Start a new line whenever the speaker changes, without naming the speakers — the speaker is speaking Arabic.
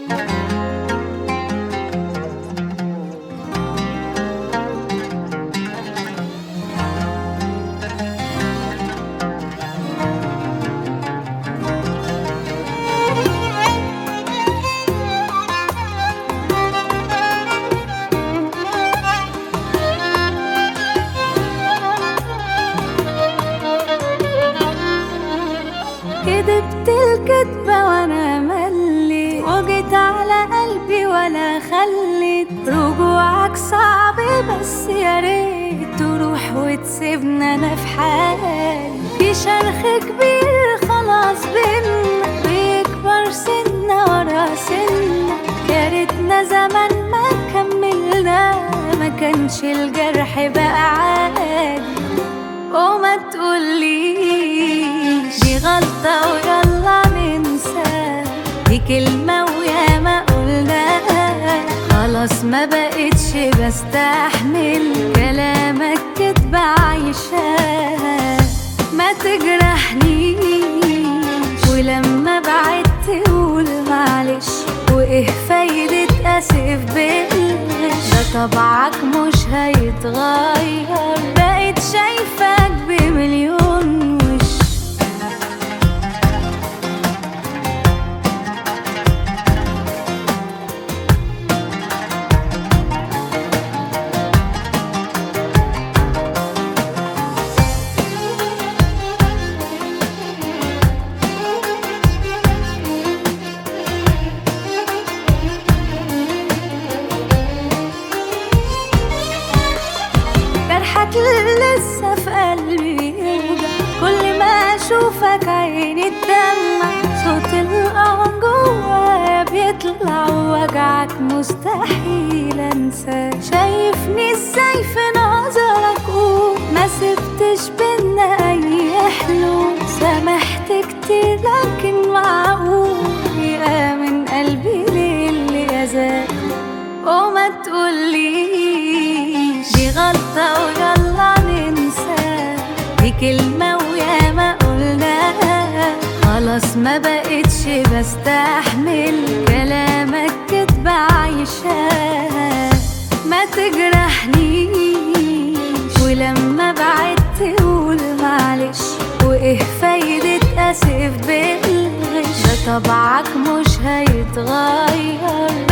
كدبت الكدبة وانا ملي وجيت على قلبي ولا خليت رجوعك صعب، بس يا ريت تروح وتسيبنا انا في حالي. في شرخ كبير خلاص بينا بيكبر سنة ورا سنة، يا ريتنا زمان ما كملنا، ما كانش الجرح بقى عادي. وما تقوليش دي غلطة ويلا ننسى، دي كلمة وياما قلناها، خلاص ما بقتش بستحمل كلامك كدبة عايشاها. ما تجرحنيش ولما بعدت تقول معلش، وايه فايدة اسف بالغش، ده طبعك مش هيتغير، بقيت شايفك بمليون وش. جرحك لسه في قلبي يوجع، كل ما اشوفك عيني تدمع، صوت القمر جوايا بيطلع، ووجعك مستحيل انساه. شايفني ازاي في نظرك؟ قول ما سبتش بينا اي حلول، سامحت كتير لكن معقول يامن قلبي للي اذاك. وما تقوليش دي غلطة ويلا ننسى، دي كلمة وياما قلناها، خلاص ما بقتش بستحمل كلامك كدبة عايشاها. ما تجرحنيش ولما بعدت تقول معلش، وايه فايدة اسف بالغش، ده طبعك مش هيتغير،